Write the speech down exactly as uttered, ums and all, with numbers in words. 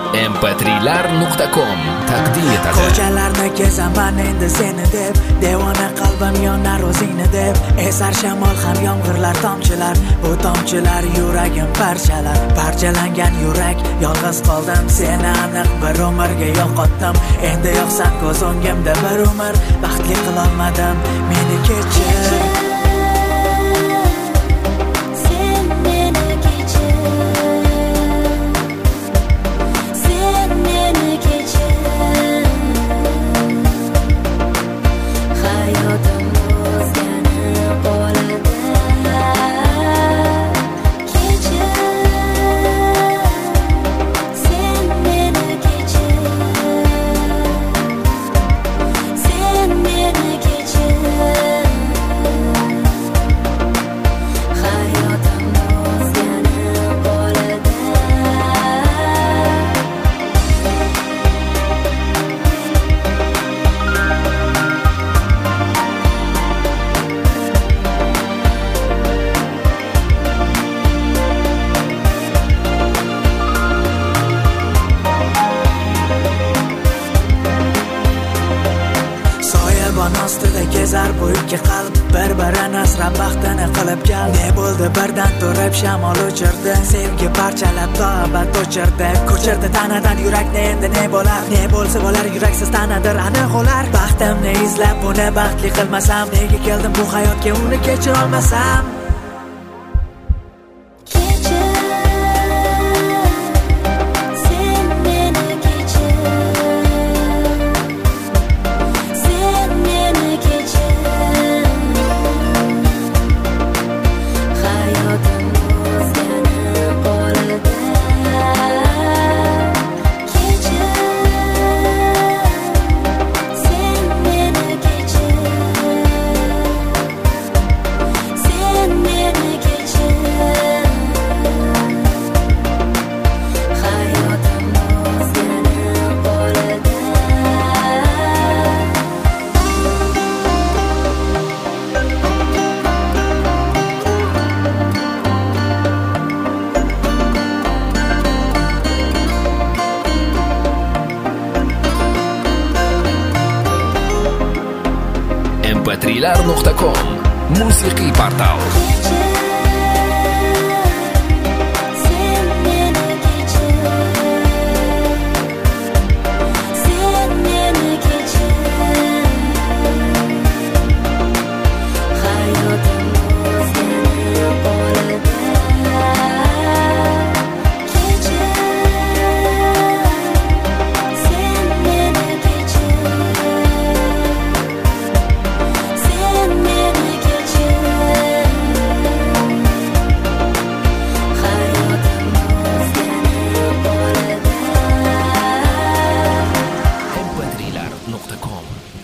em p trilar nuqta com taqdim etadi. Ko'chalarni kezaman endi seni deb, devona qalbim yonar o'zingni deb. Esar shamol ham yomg'irlar tomchilar, bu tomchilar yuragim parchalar. Parchalangan yurak, yolg'iz qoldim, seni aniq bir umrga yo'qotdim. Endi yo'qsan ko'z o'ngimda bir umr, baxtli qilolmadim, meni kechir. Ostida kezar bu ikki qalb, bir-birini asrab baxtini qilib gal. Ne bo'ldi birdan turib shamol o'chirdi, sevgi parchalab tobat o'chirdi. Ko'chirdi tanadan yurakni, endi ne bo'lar? Ne bo'lsa bo'lar, yuraksiz tanadir aniq o'lar. Baxtimni izlab buni baxtli qilmasam, nega keldim bu hayotga, uni kechira olmasam? em p trilar nuqta com musiqiy portal. em p trilar nuqta com